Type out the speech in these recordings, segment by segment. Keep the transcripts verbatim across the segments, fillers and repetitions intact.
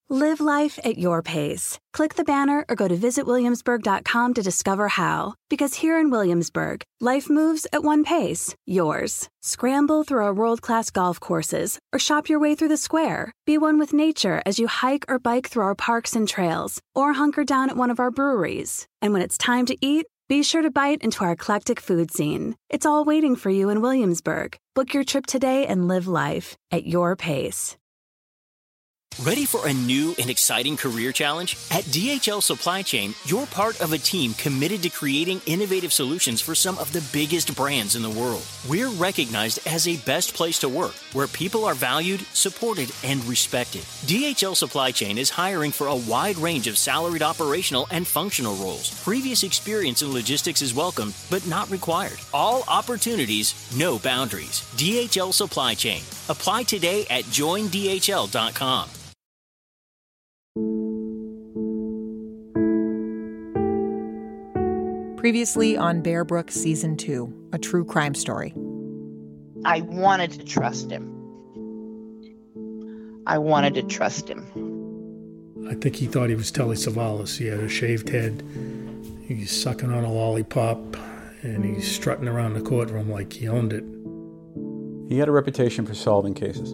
Live life at your pace. Click the banner or go to visit williamsburg dot com to discover how. Because here in Williamsburg, life moves at one pace, yours. Scramble through our world-class golf courses or shop your way through the square. Be one with nature as you hike or bike through our parks and trails or hunker down at one of our breweries. And when it's time to eat, be sure to bite into our eclectic food scene. It's all waiting for you in Williamsburg. Book your trip today and live life at your pace. Ready for a new and exciting career challenge? At D H L Supply Chain, you're part of a team committed to creating innovative solutions for some of the biggest brands in the world. We're recognized as a best place to work, where people are valued, supported, and respected. D H L Supply Chain is hiring for a wide range of salaried operational and functional roles. Previous experience in logistics is welcome, but not required. All opportunities, no boundaries. D H L Supply Chain. Apply today at join d h l dot com. Previously on Bear Brook Season two, a true crime story. I wanted to trust him. I wanted to trust him. I think he thought he was Telly Savalas. He had a shaved head. He's sucking on a lollipop, and he's strutting around the courtroom like he owned it. He had a reputation for solving cases.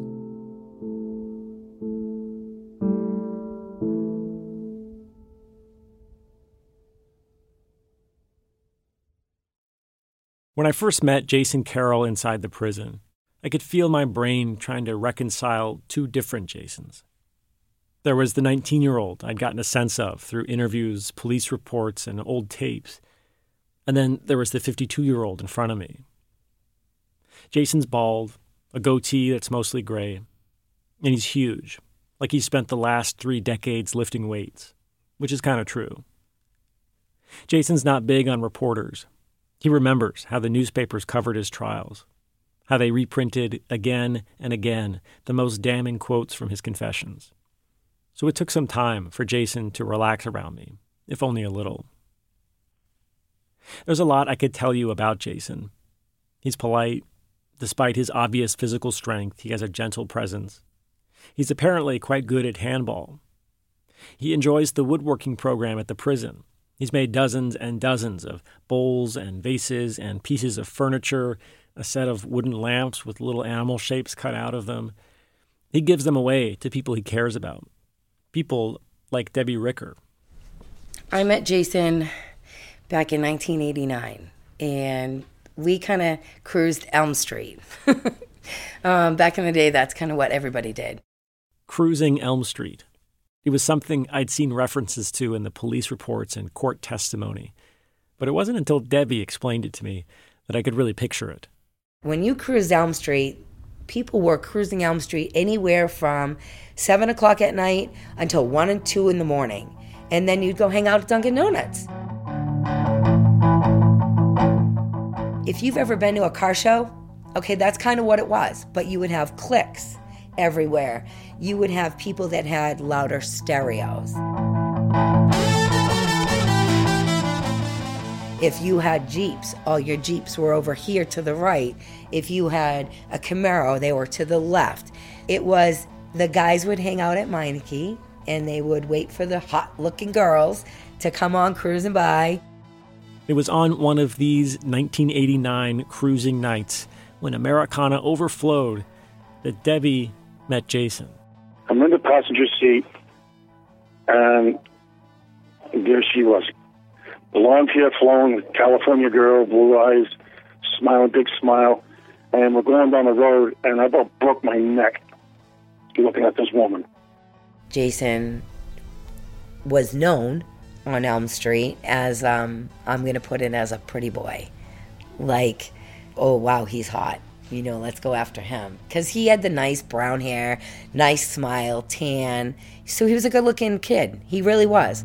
When I first met Jason Carroll inside the prison, I could feel my brain trying to reconcile two different Jasons. There was the nineteen-year-old I'd gotten a sense of through interviews, police reports, and old tapes. And then there was the fifty-two-year-old in front of me. Jason's bald, a goatee that's mostly gray, and he's huge, like he's spent the last three decades lifting weights, which is kind of true. Jason's not big on reporters. He remembers how the newspapers covered his trials, how they reprinted again and again the most damning quotes from his confessions. So it took some time for Jason to relax around me, if only a little. There's a lot I could tell you about Jason. He's polite. Despite his obvious physical strength, he has a gentle presence. He's apparently quite good at handball. He enjoys the woodworking program at the prison. He's made dozens and dozens of bowls and vases and pieces of furniture, a set of wooden lamps with little animal shapes cut out of them. He gives them away to people he cares about, people like Debbie Ricker. I met Jason back in nineteen eighty-nine, and we kind of cruised Elm Street. um, back in the day, that's kind of what everybody did. Cruising Elm Street. It was something I'd seen references to in the police reports and court testimony. But it wasn't until Debbie explained it to me that I could really picture it. When you cruised Elm Street, people were cruising Elm Street anywhere from seven o'clock at night until one and two in the morning. And then you'd go hang out at Dunkin' Donuts. If you've ever been to a car show, okay, that's kind of what it was. But you would have cliques everywhere. You would have people that had louder stereos. If you had Jeeps, all your Jeeps were over here to the right. If you had a Camaro, they were to the left. It was, the guys would hang out at Meineke, and they would wait for the hot-looking girls to come on cruising by. It was on one of these nineteen eighty-nine cruising nights when Americana overflowed that Debbie met Jason. I'm in the passenger seat, and there she was. Blonde hair flowing, California girl, blue eyes, smiling, big smile. And we're going down the road, and I about broke my neck looking at this woman. Jason was known on Elm Street as, um, I'm going to put it as a pretty boy. Like, oh, wow, he's hot. You know, let's go after him. Because he had the nice brown hair, nice smile, tan. So he was a good-looking kid. He really was.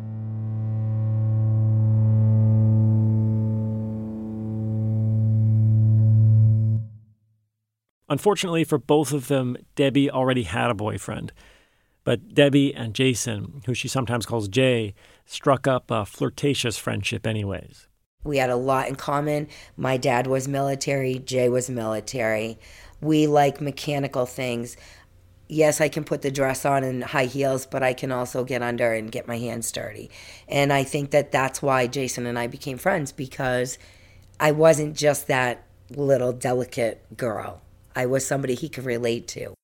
Unfortunately for both of them, Debbie already had a boyfriend. But Debbie and Jason, who she sometimes calls Jay, struck up a flirtatious friendship anyways. We had a lot in common. My dad was military. Jay was military. We like mechanical things. yes, I can put the dress on and high heels, but I can also get under and get my hands dirty. And I think that that's why Jason and I became friends, because I wasn't just that little delicate girl. I was somebody he could relate to.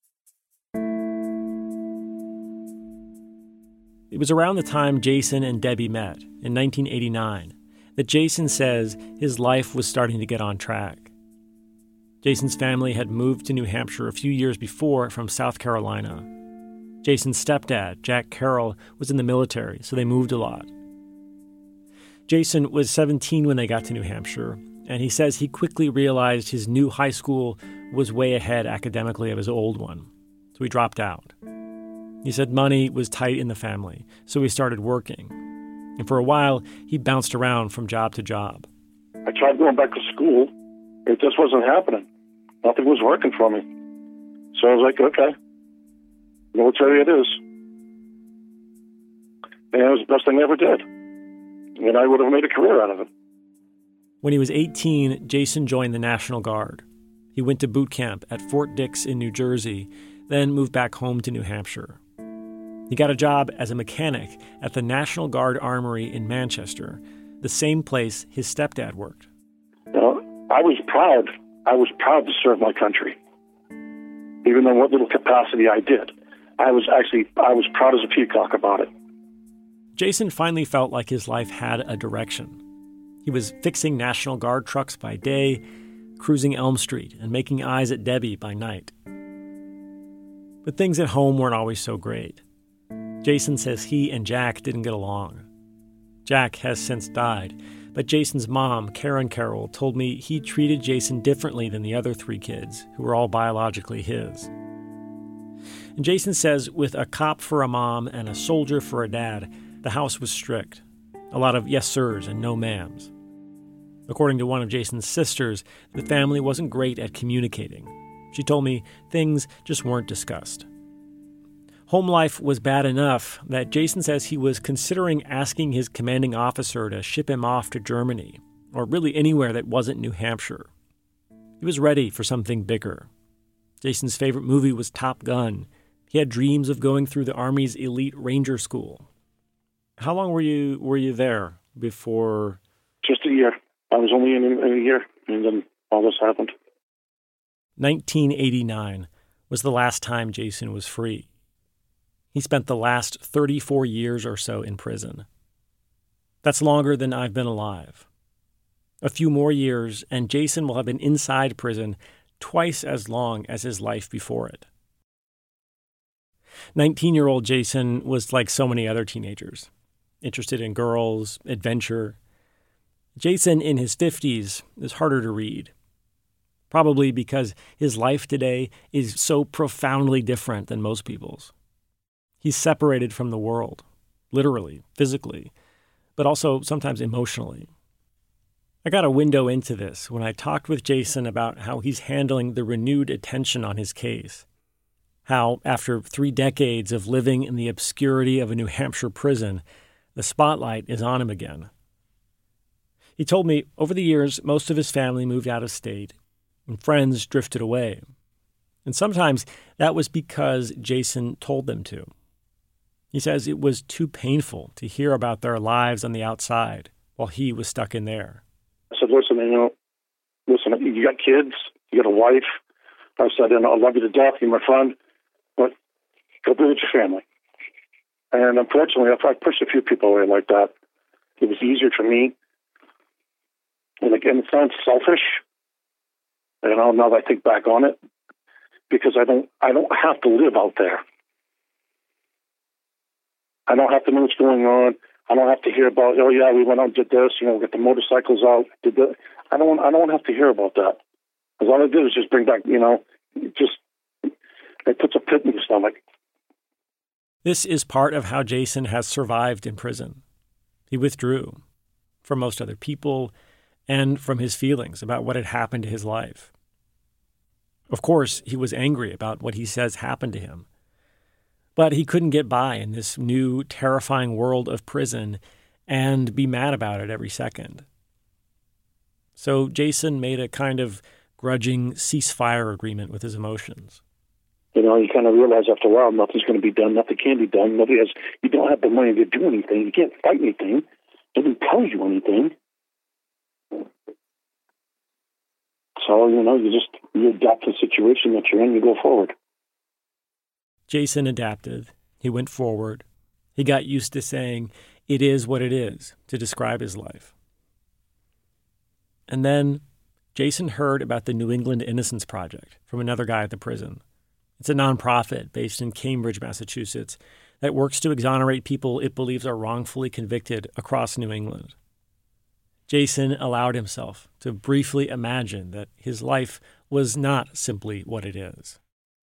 It was around the time Jason and Debbie met, in nineteen eighty-nine, that Jason says his life was starting to get on track. Jason's family had moved to New Hampshire a few years before from South Carolina. Jason's stepdad, Jack Carroll, was in the military, so they moved a lot. Jason was seventeen when they got to New Hampshire, and he says he quickly realized his new high school was way ahead academically of his old one, so he dropped out. He said money was tight in the family, so he started working. And for a while, he bounced around from job to job. I tried going back to school. It just wasn't happening. Nothing was working for me. So I was like, okay, military it is. And it was the best thing I ever did. And I would have made a career out of it. When he was eighteen, Jason joined the National Guard. He went to boot camp at Fort Dix in New Jersey, then moved back home to New Hampshire. He got a job as a mechanic at the National Guard Armory in Manchester, the same place his stepdad worked. You know, I was proud. I was proud to serve my country, even though what little capacity I did. I was actually, I was proud as a peacock about it. Jason finally felt like his life had a direction. He was fixing National Guard trucks by day, cruising Elm Street, and making eyes at Debbie by night. But things at home weren't always so great. Jason says he and Jack didn't get along. Jack has since died, but Jason's mom, Karen Carroll, told me he treated Jason differently than the other three kids, who were all biologically his. And Jason says with a cop for a mom and a soldier for a dad, the house was strict. A lot of yes sirs and no ma'ams. According to one of Jason's sisters, the family wasn't great at communicating. She told me things just weren't discussed. Home life was bad enough that Jason says he was considering asking his commanding officer to ship him off to Germany, or really anywhere that wasn't New Hampshire. He was ready for something bigger. Jason's favorite movie was Top Gun. He had dreams of going through the Army's elite Ranger School. How long were you were you there before? Just a year. I was only in a, in a year, and then all this happened. nineteen eighty-nine was the last time Jason was free. He spent the last thirty-four years or so in prison. That's longer than I've been alive. A few more years, and Jason will have been inside prison twice as long as his life before it. nineteen-year-old Jason was like so many other teenagers, interested in girls, adventure. Jason in his fifties is harder to read, probably because his life today is so profoundly different than most people's. He's separated from the world, literally, physically, but also sometimes emotionally. I got a window into this when I talked with Jason about how he's handling the renewed attention on his case. How, after three decades of living in the obscurity of a New Hampshire prison, the spotlight is on him again. He told me over the years, most of his family moved out of state, and friends drifted away. And sometimes that was because Jason told them to. He says it was too painful to hear about their lives on the outside while he was stuck in there. I said, listen, you know, listen, you got kids, you got a wife. I said, and I love you to death, you're my friend, but go be with your family. And unfortunately, I pushed a few people away like that. It was easier for me. And again, it sounds selfish. You know, now that I think back on it, because I don't, I don't have to live out there. I don't have to know what's going on. I don't have to hear about, oh yeah, we went out and did this, you know, get the motorcycles out, did that. I don't, I don't have to hear about that. Because all I did is just bring back, you know, just, it puts a pit in your stomach. This is part of how Jason has survived in prison. He withdrew from most other people and from his feelings about what had happened to his life. Of course, he was angry about what he says happened to him. But he couldn't get by in this new, terrifying world of prison and be mad about it every second. So Jason made a kind of grudging ceasefire agreement with his emotions. You know, you kind of realize after a while nothing's going to be done, nothing can be done. Nobody has, you don't have the money to do anything. You can't fight anything. Nobody tells you anything. So, you know, you just, you adapt to the situation that you're in, you go forward. Jason adapted. He went forward. He got used to saying, "It is what it is," to describe his life. And then Jason heard about the New England Innocence Project from another guy at the prison. It's a nonprofit based in Cambridge, Massachusetts, that works to exonerate people it believes are wrongfully convicted across New England. Jason allowed himself to briefly imagine that his life was not simply what it is.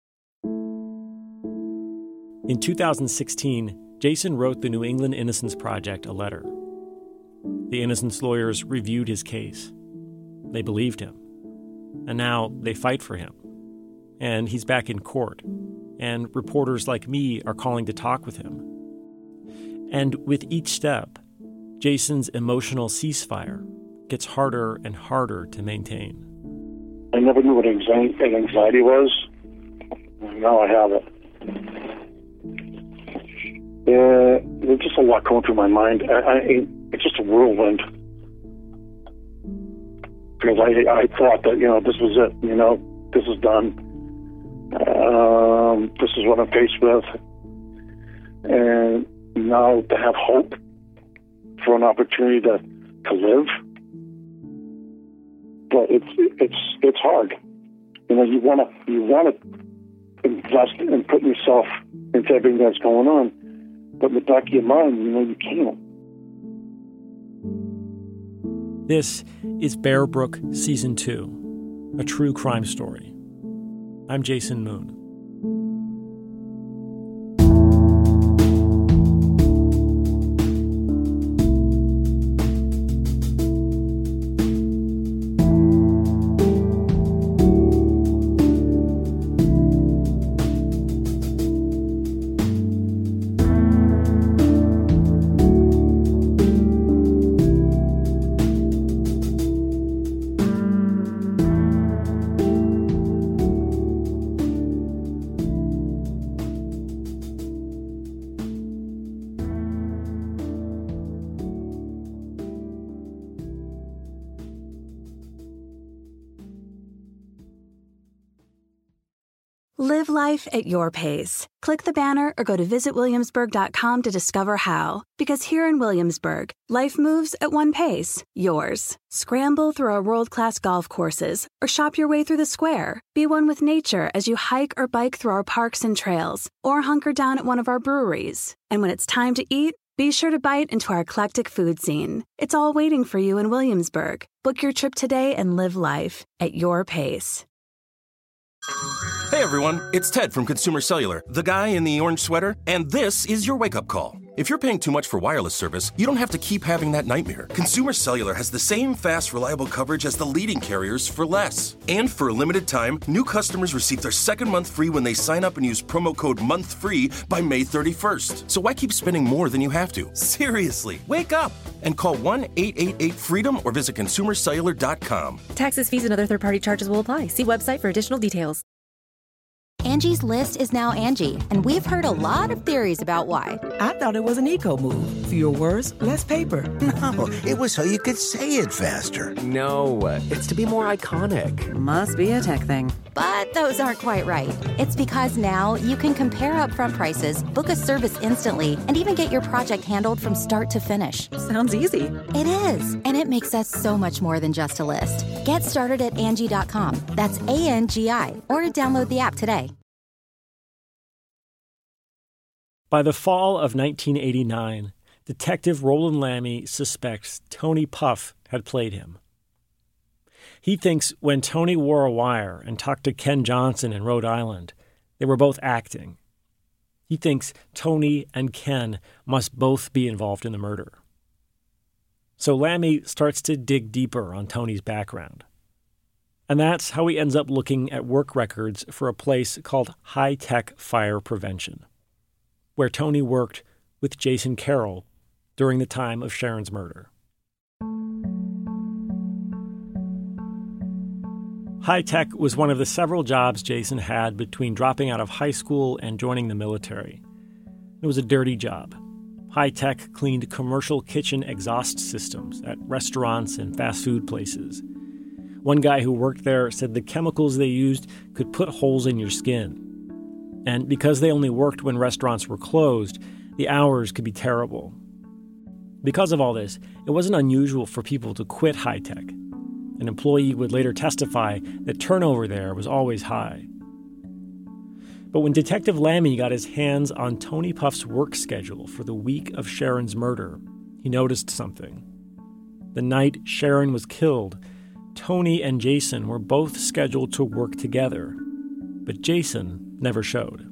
In two thousand sixteen, Jason wrote the New England Innocence Project a letter. The innocence lawyers reviewed his case. They believed him. And now they fight for him. And he's back in court. And reporters like me are calling to talk with him. And with each step, Jason's emotional ceasefire gets harder and harder to maintain. I never knew what anxiety, anxiety was. Now I have it. Uh, there's just a lot going through my mind. I, I, it's just a whirlwind. Because I, I thought that, you know, this was it. You know, this is done. Um, this is what I'm faced with. And now to have hope for an opportunity to, to live. But it's it's it's hard. You know, you want to you want to invest and put yourself into everything that's going on. But in the back of your mind, you know, you can't. This is Bear Brook Season two, a true crime story. I'm Jason Moon. Live life at your pace. Click the banner or go to visit williamsburg dot com to discover how. Because here in Williamsburg, life moves at one pace, yours. Scramble through our world-class golf courses or shop your way through the square. Be one with nature as you hike or bike through our parks and trails or hunker down at one of our breweries. And when it's time to eat, be sure to bite into our eclectic food scene. It's all waiting for you in Williamsburg. Book your trip today and live life at your pace. Hey everyone, it's Ted from Consumer Cellular, the guy in the orange sweater, and this is your wake-up call. If you're paying too much for wireless service, you don't have to keep having that nightmare. Consumer Cellular has the same fast, reliable coverage as the leading carriers for less. And for a limited time, new customers receive their second month free when they sign up and use promo code MONTHFREE by May thirty-first. So why keep spending more than you have to? Seriously, wake up and call one eight eight eight FREEDOM or visit consumer cellular dot com. Taxes, fees, and other third-party charges will apply. See website for additional details. Angie's List is now Angie, and we've heard a lot of theories about why. I thought it was an eco move. Fewer words, less paper. No, it was so you could say it faster. No, it's to be more iconic. Must be a tech thing. But those aren't quite right. It's because now you can compare upfront prices, book a service instantly, and even get your project handled from start to finish. Sounds easy. It is, and it makes us so much more than just a list. Get started at Angie dot com. That's A N G I, or download the app today. By the fall of nineteen eighty-nine, Detective Roland Lammy suspects Tony Puff had played him. He thinks when Tony wore a wire and talked to Ken Johnson in Rhode Island, they were both acting. He thinks Tony and Ken must both be involved in the murder. So Lammy starts to dig deeper on Tony's background. And that's how he ends up looking at work records for a place called High Tech Fire Prevention, where Tony worked with Jason Carroll during the time of Sharon's murder. High tech was one of the several jobs Jason had between dropping out of high school and joining the military. It was a dirty job. High tech cleaned commercial kitchen exhaust systems at restaurants and fast food places. One guy who worked there said the chemicals they used could put holes in your skin. And because they only worked when restaurants were closed, the hours could be terrible. Because of all this, it wasn't unusual for people to quit high tech. An employee would later testify that turnover there was always high. But when Detective Lammy got his hands on Tony Puff's work schedule for the week of Sharon's murder, he noticed something. The night Sharon was killed, Tony and Jason were both scheduled to work together, but Jason never showed.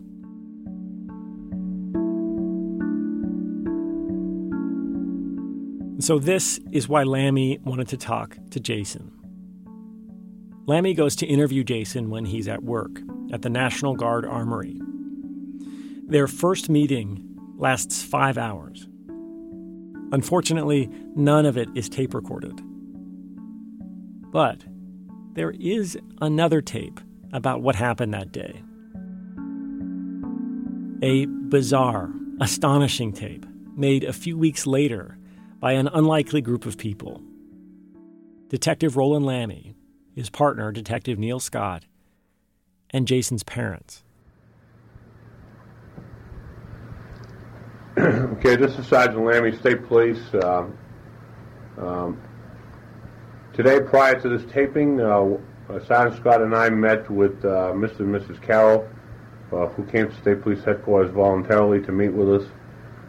So this is why Lammy wanted to talk to Jason. Lammy goes to interview Jason when he's at work at the National Guard Armory. Their first meeting lasts five hours. Unfortunately, none of it is tape recorded. But there is another tape about what happened that day. A bizarre, astonishing tape made a few weeks later by an unlikely group of people. Detective Roland Lammy, his partner, Detective Neil Scott, and Jason's parents. Okay, this is Sergeant Lammy, State Police. Um, um, today, prior to this taping, uh, Sergeant Scott and I met with uh, Mister and Missus Carroll, uh, who came to State Police Headquarters voluntarily to meet with us.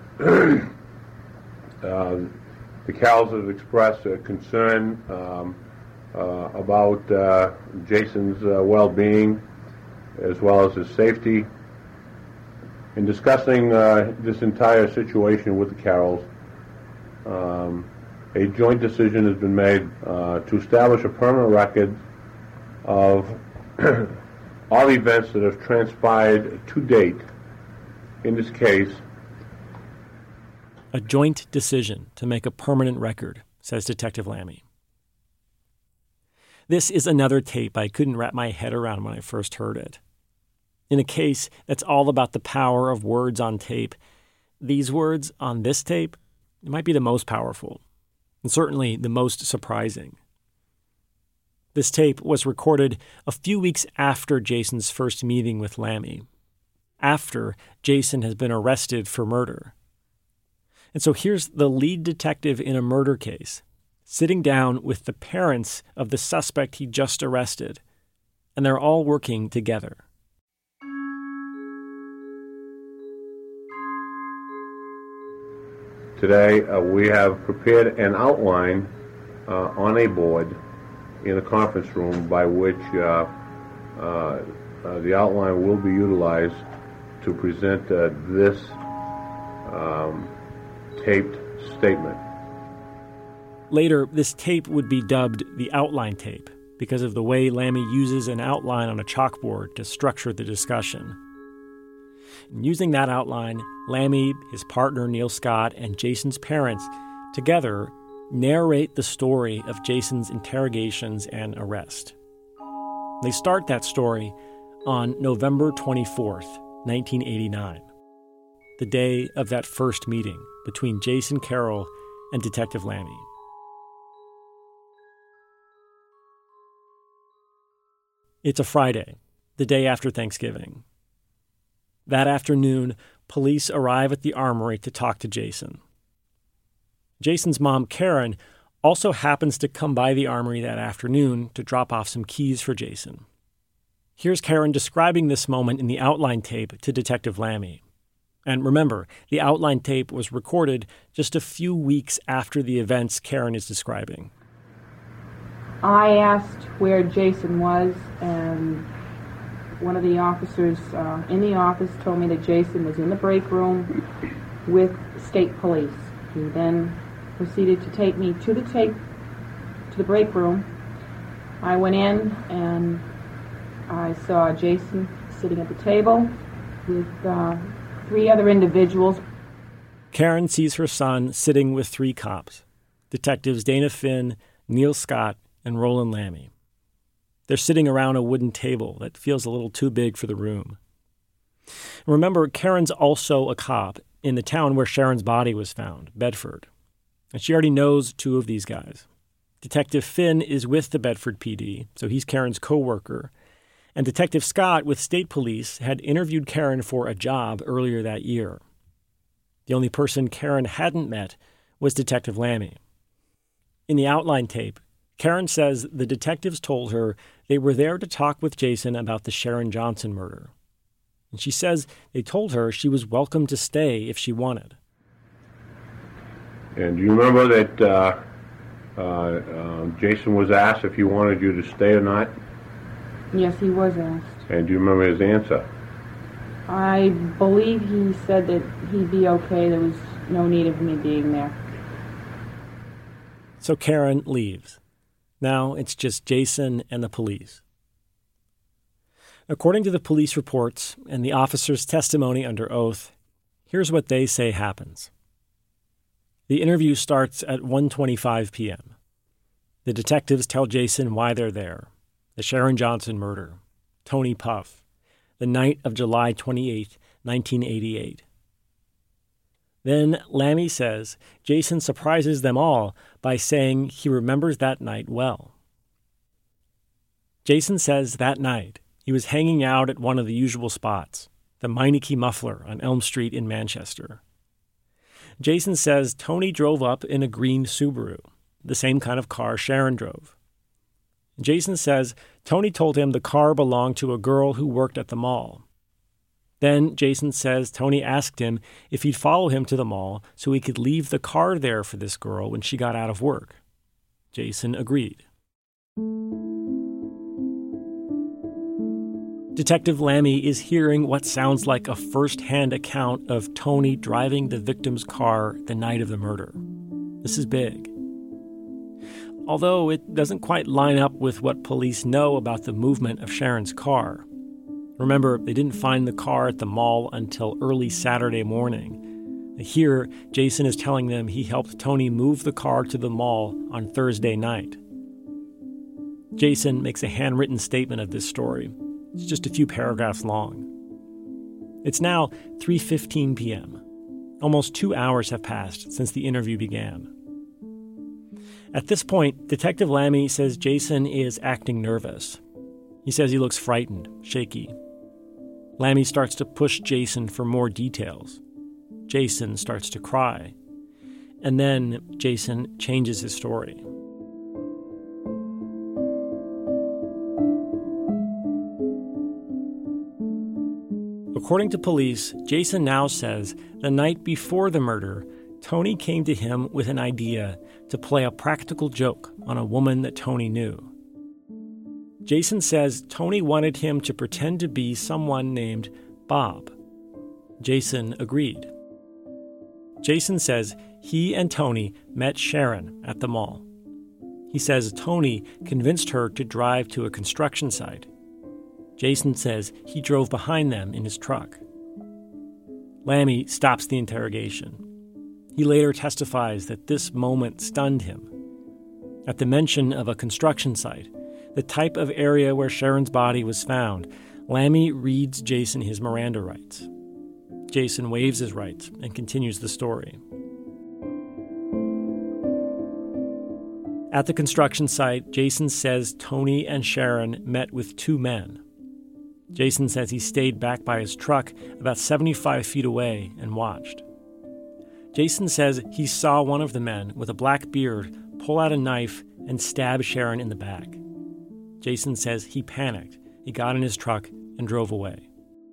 uh, the Carrolls have expressed a concern um, uh, about uh, Jason's uh, well-being as well as his safety. In discussing uh, this entire situation with the Carrolls, um, a joint decision has been made uh, to establish a permanent record of all the events that have transpired to date in this case. A joint decision to make a permanent record, says Detective Lammy. This is another tape I couldn't wrap my head around when I first heard it. In a case that's all about the power of words on tape, these words on this tape might be the most powerful, and certainly the most surprising. This tape was recorded a few weeks after Jason's first meeting with Lammy, after Jason has been arrested for murder. And so here's the lead detective in a murder case, sitting down with the parents of the suspect he just arrested, and they're all working together. Today, uh, we have prepared an outline uh, on a board in a conference room by which uh, uh, uh, the outline will be utilized to present uh, this um, taped statement. Later, this tape would be dubbed the outline tape because of the way Lammy uses an outline on a chalkboard to structure the discussion. And using that outline, Lammy, his partner Neil Scott, and Jason's parents together narrate the story of Jason's interrogations and arrest. They start that story on November twenty-fourth, nineteen eighty-nine, the day of that first meeting between Jason Carroll and Detective Lammy. It's a Friday, the day after Thanksgiving. That afternoon, police arrive at the armory to talk to Jason. Jason's mom, Karen, also happens to come by the armory that afternoon to drop off some keys for Jason. Here's Karen describing this moment in the outline tape to Detective Lammy. And remember, the outline tape was recorded just a few weeks after the events Karen is describing. I asked where Jason was, and one of the officers uh, in the office told me that Jason was in the break room with state police. He then proceeded to take me to the tape, to the break room. I went in and I saw Jason sitting at the table with uh, three other individuals. Karen sees her son sitting with three cops, Detectives Dana Finn, Neil Scott, and Roland Lammy. They're sitting around a wooden table that feels a little too big for the room. Remember, Karen's also a cop in the town where Sharon's body was found, Bedford. And she already knows two of these guys. Detective Finn is with the Bedford P D, so he's Karen's co-worker. And Detective Scott with State Police had interviewed Karen for a job earlier that year. The only person Karen hadn't met was Detective Lammy. In the outline tape, Karen says the detectives told her they were there to talk with Jason about the Sharon Johnson murder. And she says they told her she was welcome to stay if she wanted. And do you remember that uh, uh, uh, Jason was asked if he wanted you to stay or not? Yes, he was asked. And do you remember his answer? I believe he said that he'd be okay. There was no need of me being there. So Karen leaves. Now it's just Jason and the police. According to the police reports and the officer's testimony under oath, here's what they say happens. The interview starts at one twenty-five p.m. The detectives tell Jason why they're there. The Sharon Johnson murder. Tony Puff. The night of July twenty-eighth, nineteen eighty-eight. Then Lammy says Jason surprises them all by saying he remembers that night well. Jason says that night he was hanging out at one of the usual spots, the Meineke Muffler on Elm Street in Manchester. Jason says Tony drove up in a green Subaru, the same kind of car Sharon drove. Jason says Tony told him the car belonged to a girl who worked at the mall. Then Jason says Tony asked him if he'd follow him to the mall so he could leave the car there for this girl when she got out of work. Jason agreed. Detective Lammy is hearing what sounds like a first-hand account of Tony driving the victim's car the night of the murder. This is big. Although it doesn't quite line up with what police know about the movement of Sharon's car. Remember, they didn't find the car at the mall until early Saturday morning. Here, Jason is telling them he helped Tony move the car to the mall on Thursday night. Jason makes a handwritten statement of this story. It's just a few paragraphs long. It's now three fifteen p.m. Almost two hours have passed since the interview began. At this point, Detective Lammy says Jason is acting nervous. He says he looks frightened, shaky. Lammy starts to push Jason for more details. Jason starts to cry. And then Jason changes his story. According to police, Jason now says the night before the murder, Tony came to him with an idea to play a practical joke on a woman that Tony knew. Jason says Tony wanted him to pretend to be someone named Bob. Jason agreed. Jason says he and Tony met Sharon at the mall. He says Tony convinced her to drive to a construction site. Jason says he drove behind them in his truck. Lammy stops the interrogation. He later testifies that this moment stunned him. At the mention of a construction site, the type of area where Sharon's body was found, Lammy reads Jason his Miranda rights. Jason waives his rights and continues the story. At the construction site, Jason says Tony and Sharon met with two men. Jason says he stayed back by his truck about seventy-five feet away and watched. Jason says he saw one of the men with a black beard pull out a knife and stab Sharon in the back. Jason says he panicked. He got in his truck and drove away.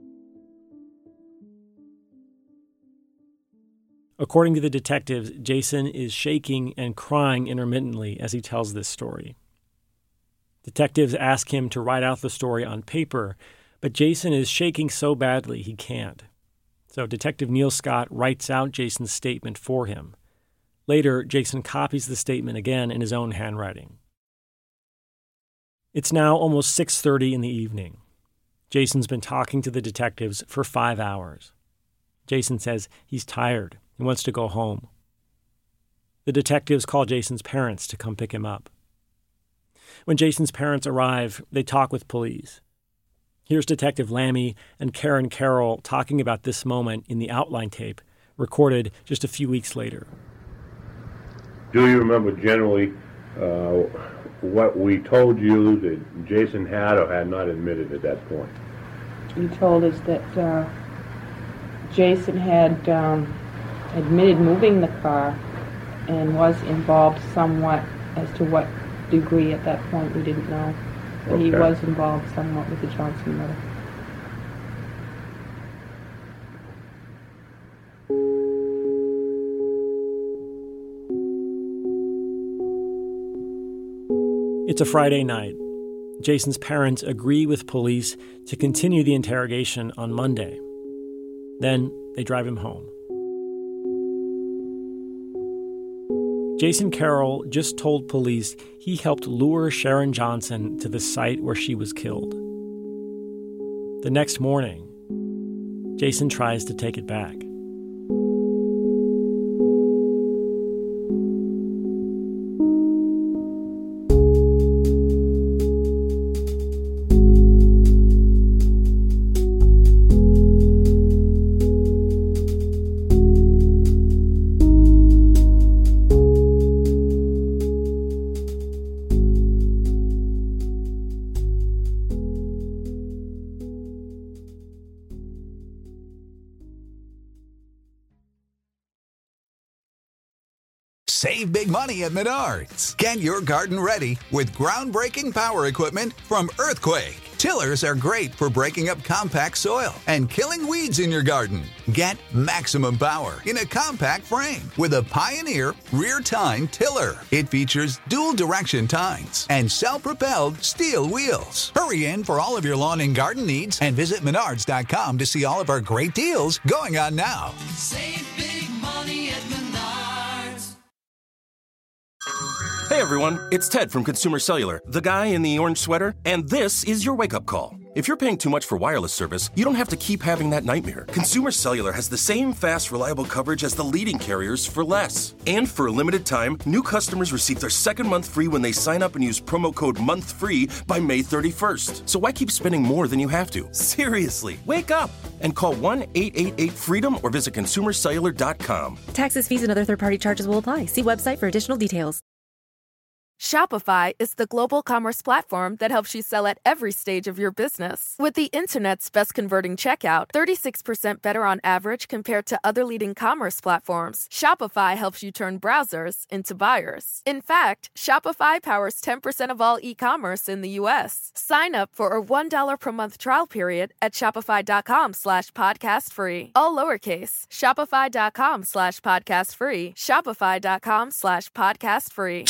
According to the detectives, Jason is shaking and crying intermittently as he tells this story. Detectives ask him to write out the story on paper, but Jason is shaking so badly he can't. So Detective Neil Scott writes out Jason's statement for him. Later, Jason copies the statement again in his own handwriting. It's now almost six thirty in the evening. Jason's been talking to the detectives for five hours. Jason says he's tired and wants to go home. The detectives call Jason's parents to come pick him up. When Jason's parents arrive, they talk with police. Here's Detective Lammy and Karen Carroll talking about this moment in the outline tape, recorded just a few weeks later. Do you remember generally uh, what we told you that Jason had or had not admitted at that point? You told us that uh, Jason had um, admitted moving the car and was involved somewhat. As to what degree at that point, we didn't know. But okay. He was involved somewhat with the Johnson murder. It's a Friday night. Jason's parents agree with police to continue the interrogation on Monday. Then they drive him home. Jason Carroll just told police he helped lure Sharon Johnson to the site where she was killed. The next morning, Jason tries to take it back. Save big money at Menards. Get your garden ready with groundbreaking power equipment from Earthquake. Tillers are great for breaking up compact soil and killing weeds in your garden. Get maximum power in a compact frame with a Pioneer rear tine tiller. It features dual direction tines and self-propelled steel wheels. Hurry in for all of your lawn and garden needs and visit Menards dot com to see all of our great deals going on now. Save big money at Menards. Hey everyone, it's Ted from Consumer Cellular, the guy in the orange sweater, and this is your wake-up call. If you're paying too much for wireless service, you don't have to keep having that nightmare. Consumer Cellular has the same fast, reliable coverage as the leading carriers for less. And for a limited time, new customers receive their second month free when they sign up and use promo code MONTHFREE by May thirty-first. So why keep spending more than you have to? Seriously, wake up and call one eight eight eight FREEDOM or visit consumer cellular dot com. Taxes, fees, and other third-party charges will apply. See website for additional details. Shopify is the global commerce platform that helps you sell at every stage of your business. With the internet's best converting checkout, thirty-six percent better on average compared to other leading commerce platforms, Shopify helps you turn browsers into buyers. In fact, Shopify powers ten percent of all e-commerce in the U S. Sign up for a one dollar per month trial period at shopify.com slash podcast free. All lowercase, shopify.com slash podcast free. Shopify.com slash podcast free.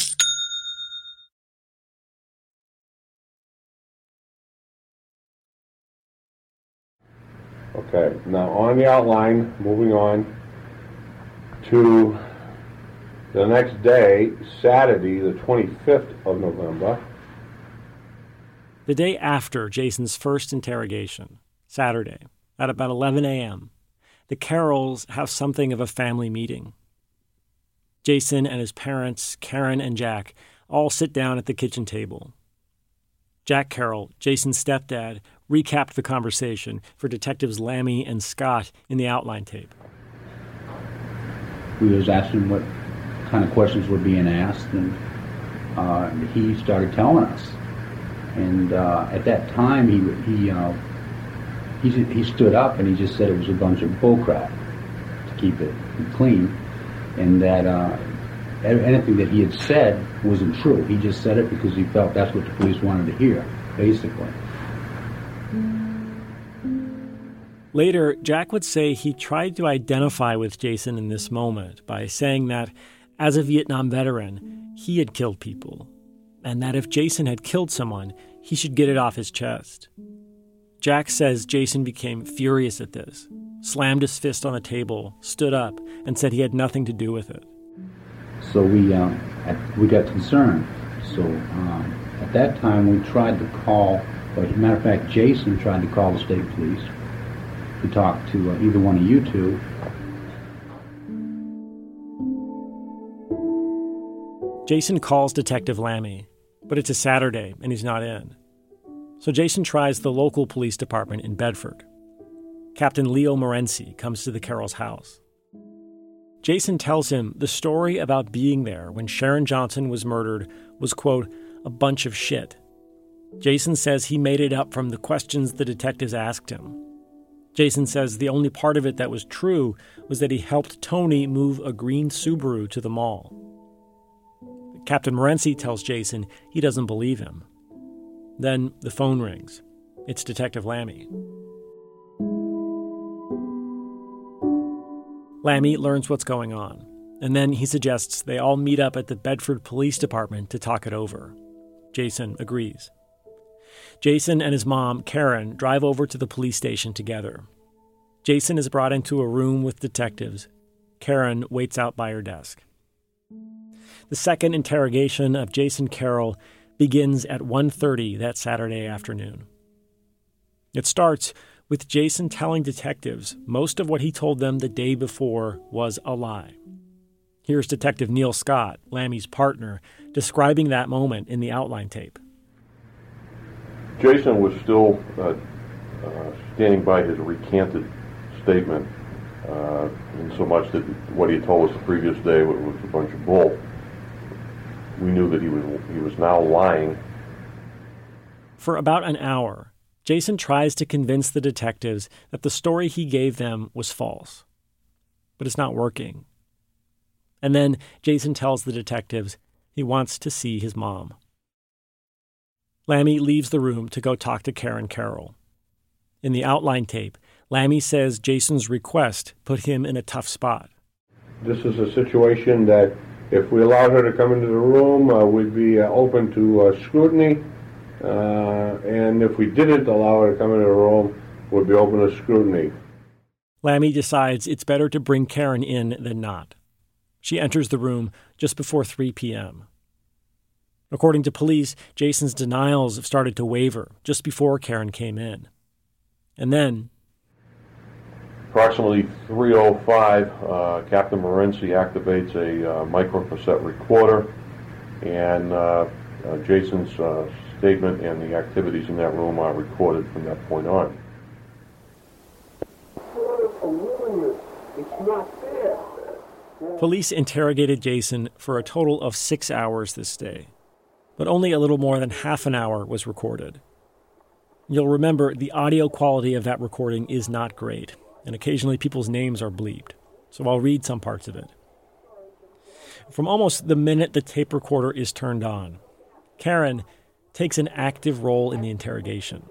Okay, now on the outline, moving on to the next day, Saturday, the twenty-fifth of November. The day after Jason's first interrogation, Saturday, at about eleven a.m., the Carrolls have something of a family meeting. Jason and his parents, Karen and Jack, all sit down at the kitchen table. Jack Carroll, Jason's stepdad, recapped the conversation for Detectives Lammy and Scott in the outline tape. We was asking what kind of questions were being asked, and uh, he started telling us. And uh, at that time, he he, uh, he he stood up and he just said it was a bunch of bullcrap to keep it clean, and that uh, anything that he had said wasn't true. He just said it because he felt that's what the police wanted to hear, basically. Later, Jack would say he tried to identify with Jason in this moment by saying that, as a Vietnam veteran, he had killed people, and that if Jason had killed someone, he should get it off his chest. Jack says Jason became furious at this, slammed his fist on the table, stood up, and said he had nothing to do with it. So we uh, we got concerned. So um, at that time, we tried to call, or as a matter of fact, Jason tried to call the state police to talk to uh, either one of you two. Jason calls Detective Lammy. But it's a Saturday, and he's not in. So Jason tries the local police department in Bedford. Captain Leo Morency comes to the Carrolls' house. Jason tells him the story about being there when Sharon Johnson was murdered was, quote, a bunch of shit. Jason says he made it up from the questions the detectives asked him. Jason says the only part of it that was true was that he helped Tony move a green Subaru to the mall. Captain Morency tells Jason he doesn't believe him. Then the phone rings. It's Detective Lammy. Lammy learns what's going on, and then he suggests they all meet up at the Bedford Police Department to talk it over. Jason agrees. Jason and his mom, Karen, drive over to the police station together. Jason is brought into a room with detectives. Karen waits out by her desk. The second interrogation of Jason Carroll begins at one thirty that Saturday afternoon. It starts with Jason telling detectives most of what he told them the day before was a lie. Here's Detective Neil Scott, Lammy's partner, describing that moment in the outline tape. Jason was still uh, uh, standing by his recanted statement, uh, in so much that what he had told us the previous day was a bunch of bull. We knew that he was he was now lying. For about an hour, Jason tries to convince the detectives that the story he gave them was false. But it's not working. And then Jason tells the detectives he wants to see his mom. Lammy leaves the room to go talk to Karen Carroll. In the outline tape, Lammy says Jason's request put him in a tough spot. This is a situation that if we allowed her to come into the room, uh, we'd be uh, open to uh, scrutiny. Uh, and if we didn't allow her to come into the room, we'd be open to scrutiny. Lammy decides it's better to bring Karen in than not. She enters the room just before three p.m. According to police, Jason's denials have started to waver just before Karen came in. And then, approximately three oh five, uh, Captain Morency activates a uh, microcassette recorder, and uh, uh, Jason's uh, statement and the activities in that room are recorded from that point on. It's not fair. Police interrogated Jason for a total of six hours this day, but only a little more than half an hour was recorded. You'll remember the audio quality of that recording is not great, and occasionally people's names are bleeped, so I'll read some parts of it. From almost the minute the tape recorder is turned on, Karen takes an active role in the interrogation.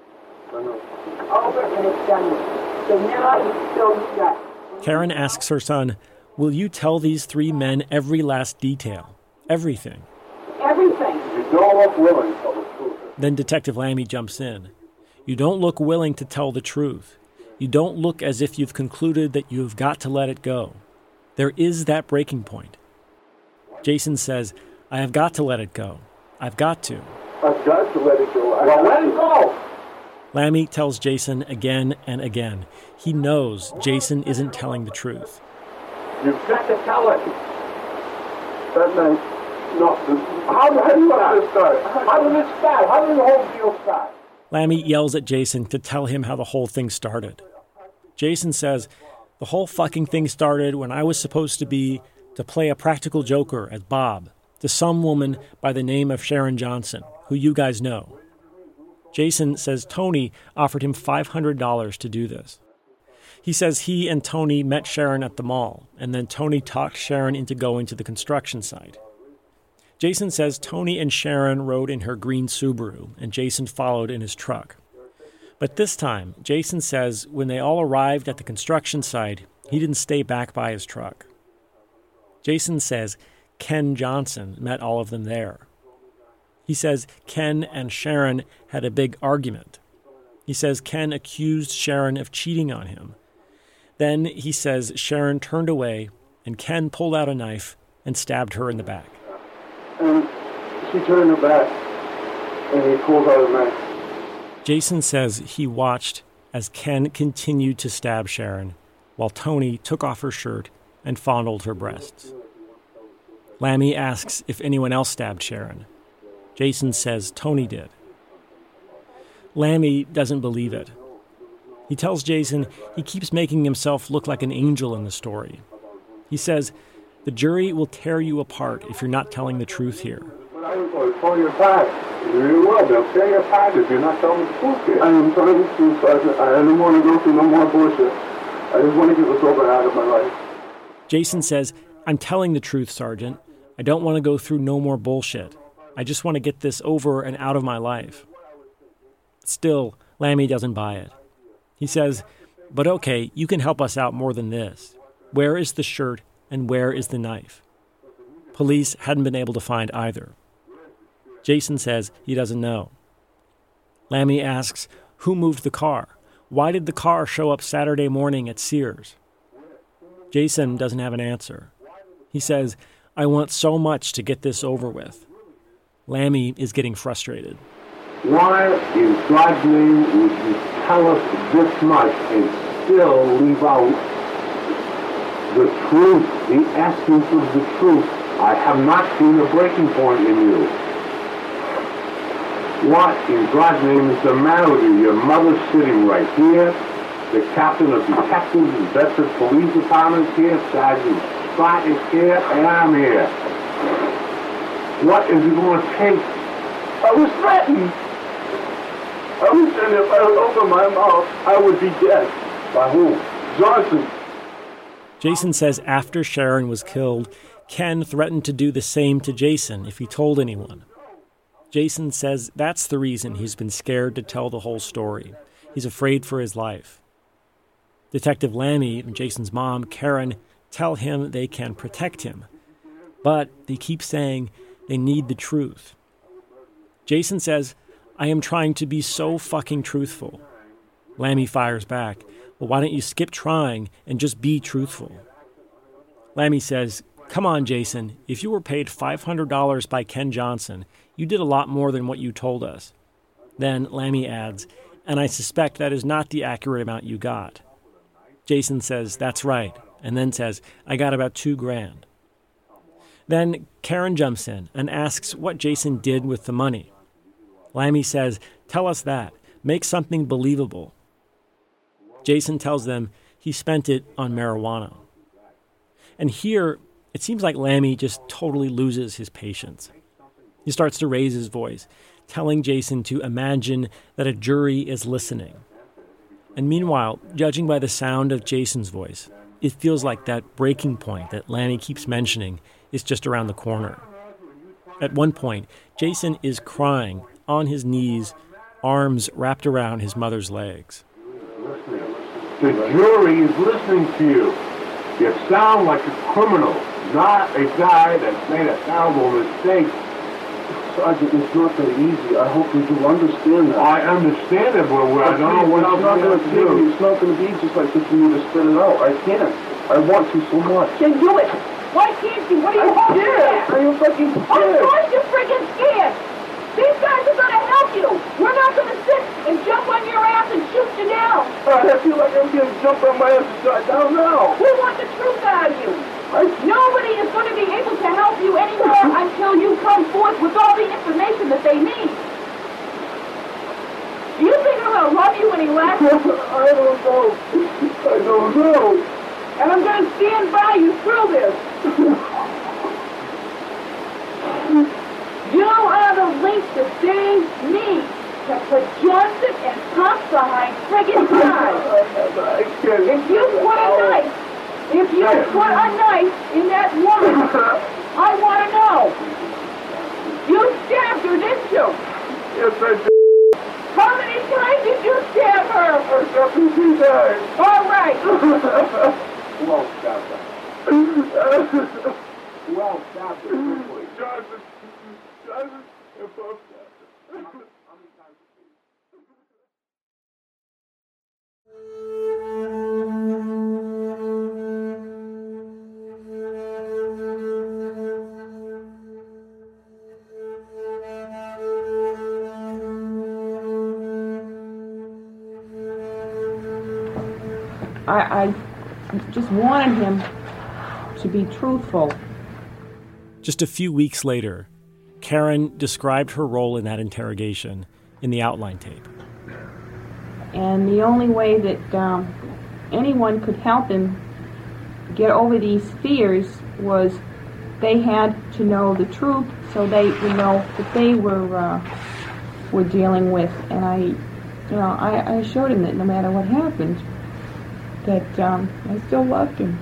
Karen asks her son, "Will you tell these three men every last detail? Everything?" Everything. You don't look willing to tell the truth. Then Detective Lammy jumps in. "You don't look willing to tell the truth. You don't look as if you've concluded that you have got to let it go. There is that breaking point." Jason says, "I have got to let it go. I've got to." I've got to let it go. Well, let it go. Lammy tells Jason again and again. He knows Jason isn't telling the truth. You've got to tell it. That night, no. How, how do you want this start? How did it start? How did the whole deal start? Lammy yells at Jason to tell him how the whole thing started. Jason says, "The whole fucking thing started when I was supposed to be to play a practical joker as Bob to some woman by the name of Sharon Johnson, who you guys know." Jason says Tony offered him five hundred dollars to do this. He says he and Tony met Sharon at the mall, and then Tony talked Sharon into going to the construction site. Jason says Tony and Sharon rode in her green Subaru, and Jason followed in his truck. But this time, Jason says when they all arrived at the construction site, he didn't stay back by his truck. Jason says Ken Johnson met all of them there. He says Ken and Sharon had a big argument. He says Ken accused Sharon of cheating on him. Then he says Sharon turned away and Ken pulled out a knife and stabbed her in the back. And she turned her back and he pulled out a knife. Jason says he watched as Ken continued to stab Sharon while Tony took off her shirt and fondled her breasts. Lammy asks if anyone else stabbed Sharon. Jason says Tony did. Lammy doesn't believe it. He tells Jason he keeps making himself look like an angel in the story. He says, the jury will tear you apart if you're not telling the truth here. But I was going to call you apart. Very well, they'll tear you apart if you're not telling the truth here. I am telling the truth, Sergeant. I don't want to go through no more bullshit. I just want to get this over out of my life. Jason says, I'm telling the truth, Sergeant. I don't want to go through no more bullshit. I just want to get this over and out of my life. Still, Lammy doesn't buy it. He says, but okay, you can help us out more than this. Where is the shirt and where is the knife? Police hadn't been able to find either. Jason says he doesn't know. Lammy asks, who moved the car? Why did the car show up Saturday morning at Sears? Jason doesn't have an answer. He says, I want so much to get this over with. Lammy is getting frustrated. Why in God's name would you tell us this much and still leave out the truth, the essence of the truth? I have not seen a breaking point in you. What in God's name is the matter with you? Your mother's sitting right here. The captain of detectives and Bedford Police Department is here. Sergeant Scott is here, and I'm here. What is it going to take? I was threatened. I was saying if I would open my mouth, I would be dead. By whom? Johnson. Jason says after Sharon was killed, Ken threatened to do the same to Jason if he told anyone. Jason says that's the reason he's been scared to tell the whole story. He's afraid for his life. Detective Lammy and Jason's mom, Karen, tell him they can protect him. But they keep saying they need the truth. Jason says, I am trying to be so fucking truthful. Lammy fires back, well, why don't you skip trying and just be truthful? Lammy says, come on, Jason, if you were paid five hundred dollars by Ken Johnson, you did a lot more than what you told us. Then Lammy adds, and I suspect that is not the accurate amount you got. Jason says, that's right, and then says, I got about two grand. Then Karen jumps in and asks what Jason did with the money. Lammy says, tell us that. Make something believable. Jason tells them he spent it on marijuana. And here, it seems like Lammy just totally loses his patience. He starts to raise his voice, telling Jason to imagine that a jury is listening. And meanwhile, judging by the sound of Jason's voice, it feels like that breaking point that Lammy keeps mentioning is just around the corner. At one point, Jason is crying on his knees, arms wrapped around his mother's legs. The jury is listening to you. You sound like a criminal, not a guy that's made a terrible mistake. Sergeant, it's not that easy. I hope you do understand that. I understand it, but I don't know what I'm not going to do. It's not going to be just like this for me to spit it out. I can't. I want to so much. Then do it. Why can't you? What are you I'm scared. Are you fucking scared? Of course you're freaking scared. These guys are going to help you. We're not going to sit and jump on your ass and shoot you down. I feel like I'm getting jumped on my ass and shot down now. We want the truth out of you. I... Nobody is going to be able to help you anymore until you come forth with all the information that they need. Do you think I'm going to love you when he left? I don't know. I don't know. And I'm going to stand by you through this. You are the link to save me, to put Johnson and Pop behind friggin' guys. If you put a knife, if you put a knife in that woman, I want to know. You stabbed her, didn't you? Yes, I did. How many times did you stab her? I stabbed her three times. All right. Well, stop that. Well, stop it quickly. Johnson. Johnson. If I'm stopped. I, I just wanted him to be truthful. Just a few weeks later, Karen described her role in that interrogation in the outline tape. And the only way that um, anyone could help him get over these fears was they had to know the truth so they would know that they were uh, were dealing with. And I, you know, I, I showed him that no matter what happened, that um, I still loved him.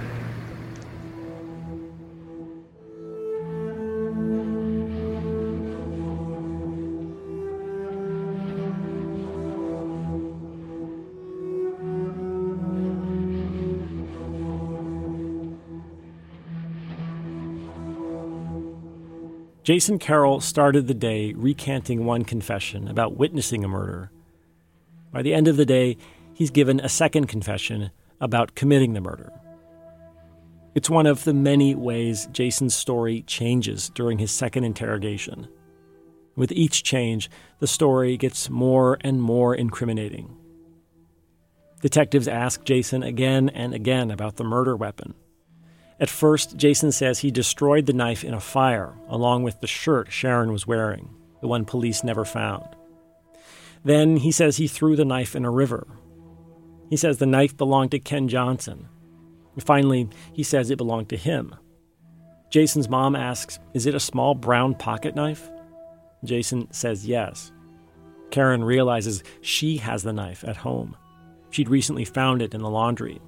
Jason Carroll started the day recanting one confession about witnessing a murder. By the end of the day, he's given a second confession about committing the murder. It's one of the many ways Jason's story changes during his second interrogation. With each change, the story gets more and more incriminating. Detectives ask Jason again and again about the murder weapon. At first, Jason says he destroyed the knife in a fire, along with the shirt Sharon was wearing, the one police never found. Then he says he threw the knife in a river. He says the knife belonged to Ken Johnson. And finally, he says it belonged to him. Jason's mom asks, "Is it a small brown pocket knife?" Jason says yes. Karen realizes she has the knife at home. She'd recently found it in the laundry.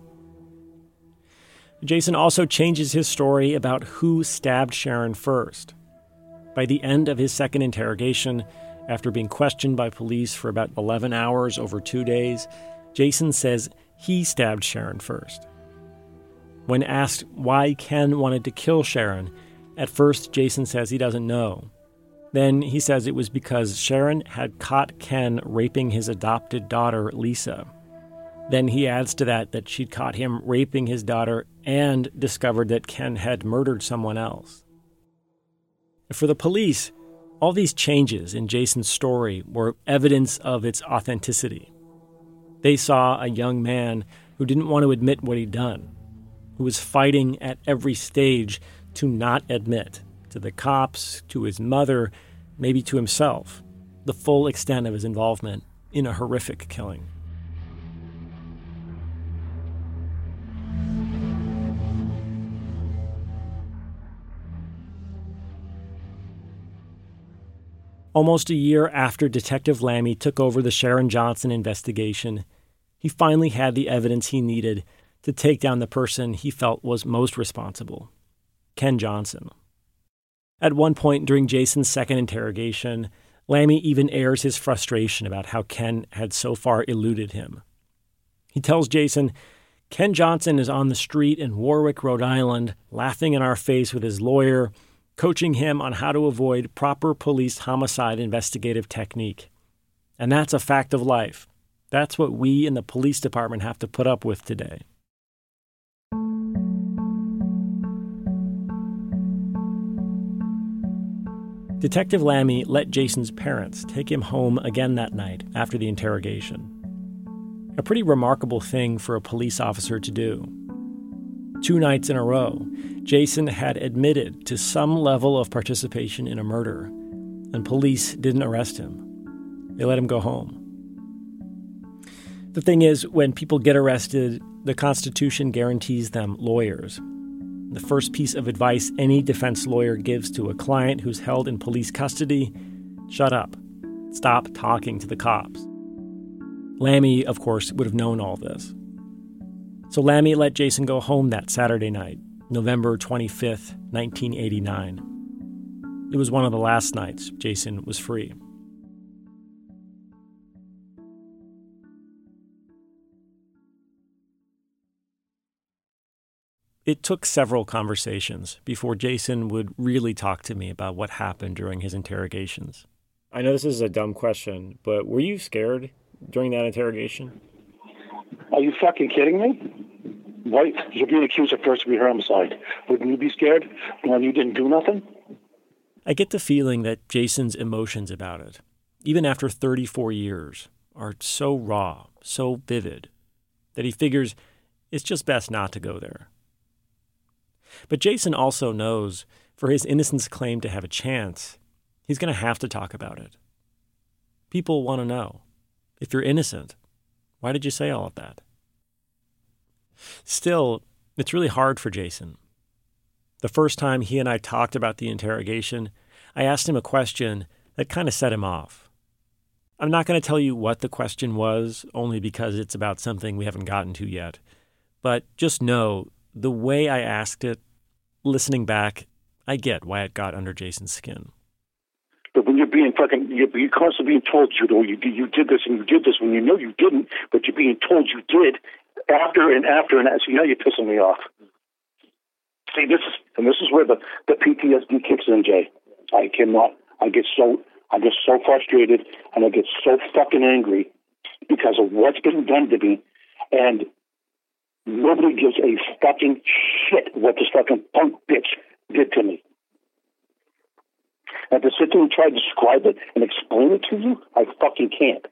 Jason also changes his story about who stabbed Sharon first. By the end of his second interrogation, after being questioned by police for about eleven hours over two days, Jason says he stabbed Sharon first. When asked why Ken wanted to kill Sharon, at first Jason says he doesn't know. Then he says it was because Sharon had caught Ken raping his adopted daughter, Lisa. Then he adds to that that she'd caught him raping his daughter and discovered that Ken had murdered someone else. For the police, all these changes in Jason's story were evidence of its authenticity. They saw a young man who didn't want to admit what he'd done, who was fighting at every stage to not admit, to the cops, to his mother, maybe to himself, the full extent of his involvement in a horrific killing. Almost a year after Detective Lammy took over the Sharon Johnson investigation, he finally had the evidence he needed to take down the person he felt was most responsible, Ken Johnson. At one point during Jason's second interrogation, Lammy even airs his frustration about how Ken had so far eluded him. He tells Jason, "Ken Johnson is on the street in Warwick, Rhode Island, laughing in our face with his lawyer, coaching him on how to avoid proper police homicide investigative technique. And that's a fact of life. That's what we in the police department have to put up with today." Detective Lammy let Jason's parents take him home again that night after the interrogation. A pretty remarkable thing for a police officer to do. Two nights in a row, Jason had admitted to some level of participation in a murder, and police didn't arrest him. They let him go home. The thing is, when people get arrested, the Constitution guarantees them lawyers. The first piece of advice any defense lawyer gives to a client who's held in police custody: shut up. Stop talking to the cops. Lammy, of course, would have known all this. So Lammy let Jason go home that Saturday night, November twenty-fifth, nineteen eighty-nine. It was one of the last nights Jason was free. It took several conversations before Jason would really talk to me about what happened during his interrogations. I know this is a dumb question, but were you scared during that interrogation? Are you fucking kidding me? Why? You're being accused of first-degree homicide. Wouldn't you be scared when you didn't do nothing? I get the feeling that Jason's emotions about it, even after thirty-four years, are so raw, so vivid, that he figures it's just best not to go there. But Jason also knows, for his innocence claim to have a chance, He's going to have to talk about it. People want to know. If you're innocent, why did you say all of that? Still, it's really hard for Jason. The first time he and I talked about the interrogation, I asked him a question that kind of set him off. I'm not going to tell you what the question was, only because it's about something we haven't gotten to yet. But just know, the way I asked it, listening back, I get why it got under Jason's skin. But when you're being fucking, you're, you're constantly being told, you know, you, you did this and you did this when you know you didn't, but you're being told you did after and after and after. So now you're pissing me off. See, this is, and this is where the, the P T S D kicks in, Jay. I cannot, I get so, I get so frustrated and I get so fucking angry because of what's been done to me, and nobody gives a fucking shit what this fucking punk bitch did to me. And to sit there and try to describe it and explain it to you, I fucking can't.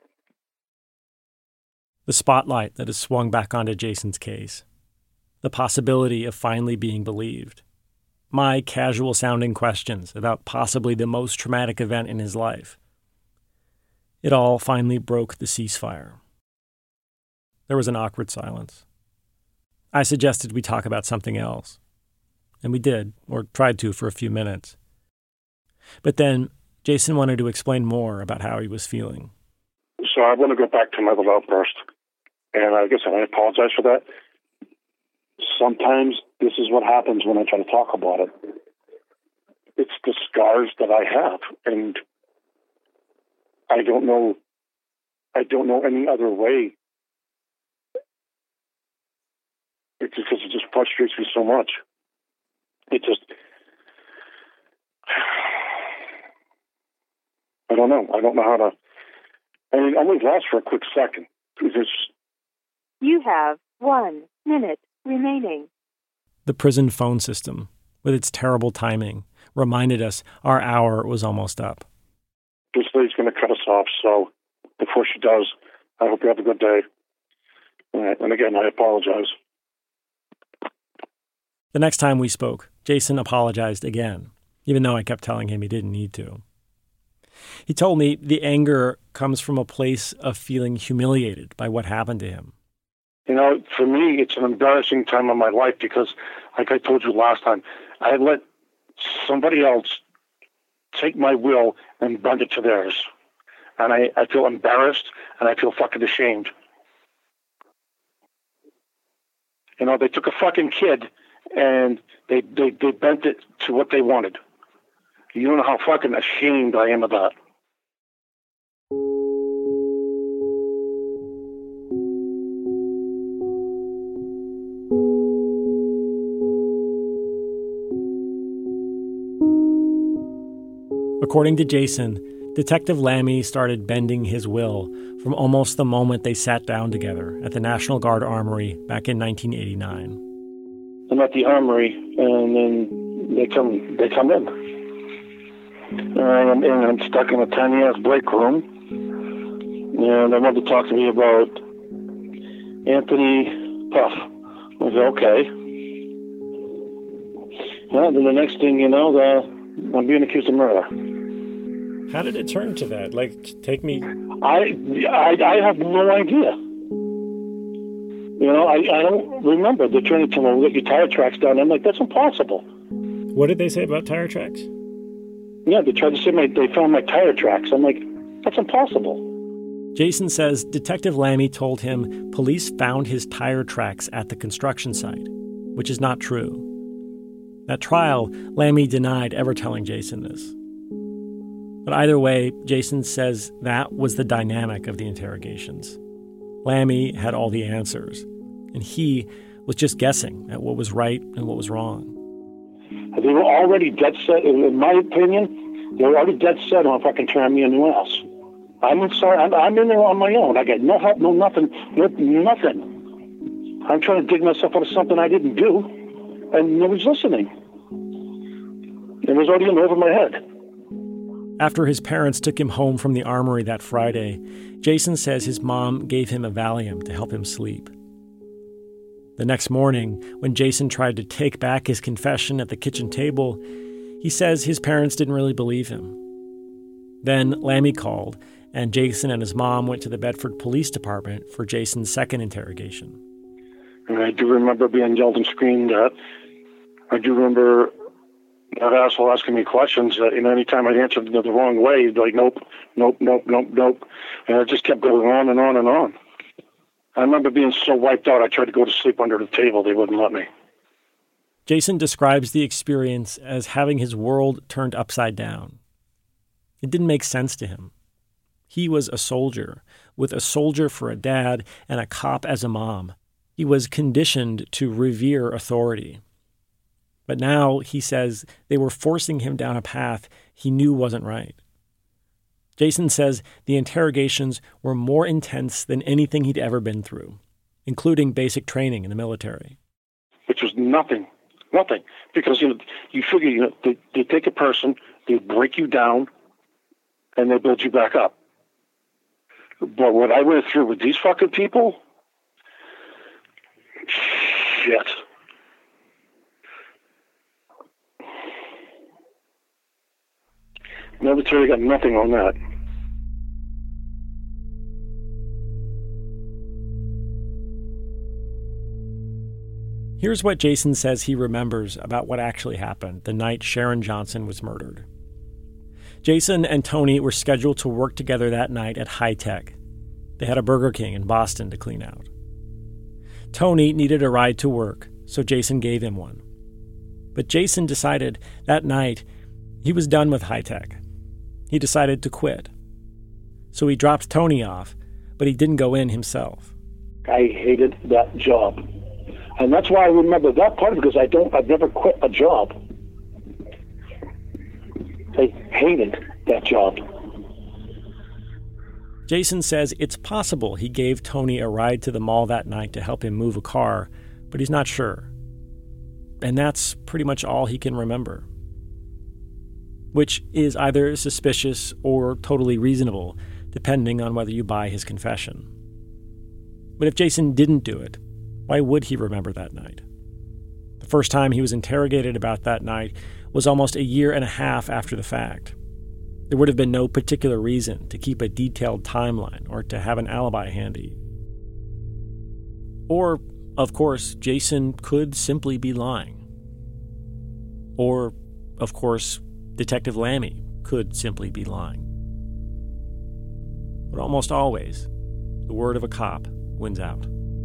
The spotlight that has swung back onto Jason's case. The possibility of finally being believed. My casual-sounding questions about possibly the most traumatic event in his life. It all finally broke the ceasefire. There was an awkward silence. I suggested we talk about something else. And we did, or tried to for a few minutes. But then Jason wanted to explain more about how he was feeling. So I want to go back to my little outburst. And I guess I apologize for that. Sometimes this is what happens when I try to talk about it. It's the scars that I have. And I don't know, I don't know any other way. It's because it just frustrates me so much. It just, I don't know. I don't know how to, I mean, I only last for a quick second. Because you have one minute remaining. The prison phone system, with its terrible timing, reminded us our hour was almost up. This lady's going to cut us off, so before she does, I hope you have a good day. And again, I apologize. The next time we spoke, Jason apologized again, even though I kept telling him he didn't need to. He told me the anger comes from a place of feeling humiliated by what happened to him. You know, for me, it's an embarrassing time of my life because, like I told you last time, I let somebody else take my will and bend it to theirs. And I, I feel embarrassed and I feel fucking ashamed. You know, they took a fucking kid and they, they, they bent it to what they wanted. You don't know how fucking ashamed I am of that. According to Jason, Detective Lammy started bending his will from almost the moment they sat down together at the National Guard Armory back in nineteen eighty-nine. I'm at the armory, and then they come they come in. And I'm, and I'm stuck in a tiny-ass break room, and they want to talk to me about Anthony Puff. I said, okay. Well, then the next thing you know, the, I'm being accused of murder. How did it turn to that? Like, take me... I, I, I have no idea. You know, I, I don't remember. They're trying to tell me, get your tire tracks down. I'm like, that's impossible. What did they say about tire tracks? Yeah, they tried to say my, they found my tire tracks. I'm like, that's impossible. Jason says Detective Lammy told him police found his tire tracks at the construction site, which is not true. At trial, Lammy denied ever telling Jason this. But either way, Jason says that was the dynamic of the interrogations. Lammy had all the answers, and he was just guessing at what was right and what was wrong. They were already dead set, in my opinion, they were already dead set on fucking turning me into else. I'm sorry, I'm, I'm in there on my own. I got no help, no nothing, no, nothing. I'm trying to dig myself out of something I didn't do, and nobody's listening. It was already in over my head. After his parents took him home from the armory that Friday, Jason says his mom gave him a Valium to help him sleep. The next morning, when Jason tried to take back his confession at the kitchen table, he says his parents didn't really believe him. Then Lammy called, and Jason and his mom went to the Bedford Police Department for Jason's second interrogation. And I do remember being yelled and screamed at. I do remember that asshole asking me questions, uh, and any time I'd answer the, the wrong way, he'd be like, nope, nope, nope, nope, nope. And it just kept going on and on and on. I remember being so wiped out, I tried to go to sleep under the table. They wouldn't let me. Jason describes the experience as having his world turned upside down. It didn't make sense to him. He was a soldier, with a soldier for a dad and a cop as a mom. He was conditioned to revere authority. But now, he says, they were forcing him down a path he knew wasn't right. Jason says the interrogations were more intense than anything he'd ever been through, including basic training in the military. Which was nothing, nothing. Because, you know, you figure, you know, they, they take a person, they break you down, and they build you back up. But what I went through with these fucking people, shit. Military got nothing on that. Here's what Jason says he remembers about what actually happened the night Sharon Johnson was murdered. Jason and Tony were scheduled to work together that night at High Tech. They had a Burger King in Boston to clean out. Tony needed a ride to work, so Jason gave him one. But Jason decided that night he was done with High Tech. He decided to quit. So he dropped Tony off, but he didn't go in himself. I hated that job. And that's why I remember that part, because I don't, I've never quit a job. I hated that job. Jason says it's possible he gave Tony a ride to the mall that night to help him move a car, but he's not sure. And that's pretty much all he can remember. Which is either suspicious or totally reasonable, depending on whether you buy his confession. But if Jason didn't do it, why would he remember that night? The first time he was interrogated about that night was almost a year and a half after the fact. There would have been no particular reason to keep a detailed timeline or to have an alibi handy. Or, of course, Jason could simply be lying. Or, of course, Detective Lammy could simply be lying. But almost always, the word of a cop wins out.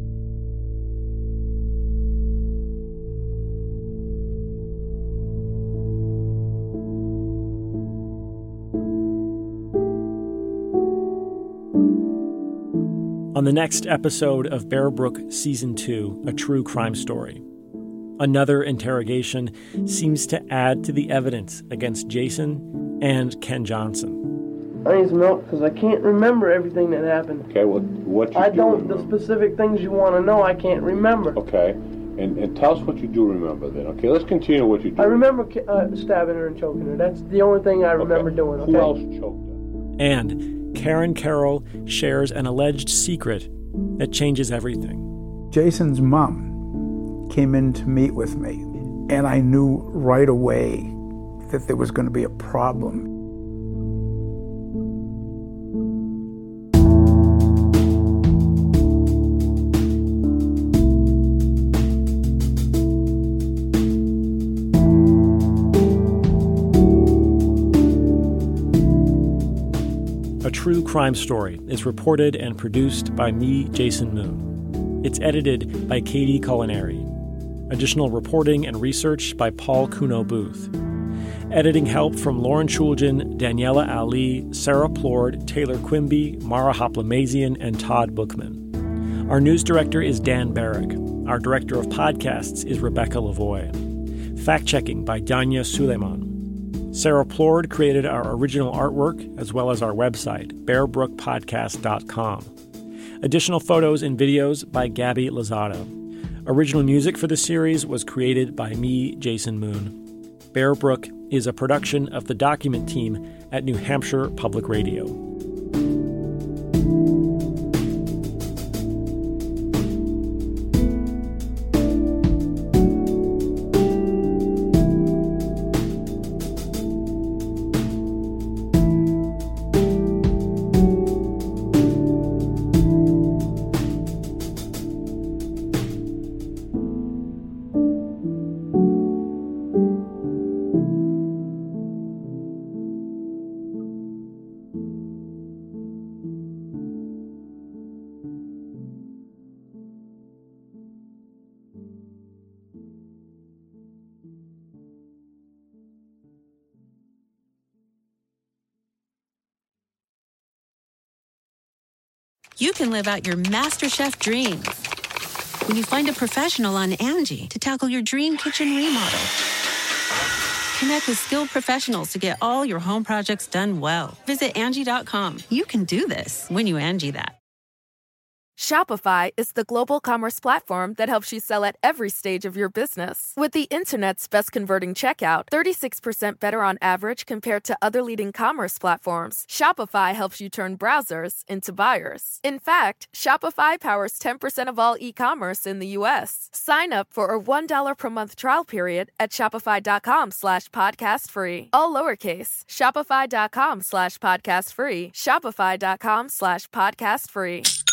On the next episode of Bear Brook Season two, A True Crime Story, another interrogation seems to add to the evidence against Jason and Ken Johnson. I need some milk because I can't remember everything that happened. Okay, what what you I do don't, remember? the specific things you want to know, I can't remember. Okay, and, and tell us what you do remember then. Okay, let's continue what you do. I remember uh, stabbing her and choking her. That's the only thing I remember okay. doing. Okay? Who else choked her? And Karen Carroll shares an alleged secret that changes everything. Jason's mom came in to meet with me, and I knew right away that there was going to be a problem. A True Crime Story is reported and produced by me, Jason Moon. It's edited by Katie Culinary. Additional reporting and research by Paul Kuno-Booth. Editing help from Lauren Shulgin, Daniela Ali, Sarah Plord, Taylor Quimby, Mara Hoplamazian, and Todd Bookman. Our news director is Dan Barrick. Our director of podcasts is Rebecca Lavoie. Fact-checking by Danya Suleiman. Sarah Plord created our original artwork, as well as our website, bear brook podcast dot com. Additional photos and videos by Gabby Lozado. Original music for the series was created by me, Jason Moon. Bear Brook is a production of the Document Team at New Hampshire Public Radio. you can live out your MasterChef dreams when you find a professional on Angie to tackle your dream kitchen remodel. Connect with skilled professionals to get all your home projects done well. Visit Angie dot com. You can do this when you Angie that. Shopify is the global commerce platform that helps you sell at every stage of your business. With the internet's best converting checkout, thirty-six percent better on average compared to other leading commerce platforms, Shopify helps you turn browsers into buyers. In fact, Shopify powers ten percent of all e-commerce in the U S. Sign up for a one dollar per month trial period at shopify.com slash podcast free. All lowercase, shopify.com slash podcast free, shopify.com slash podcast free.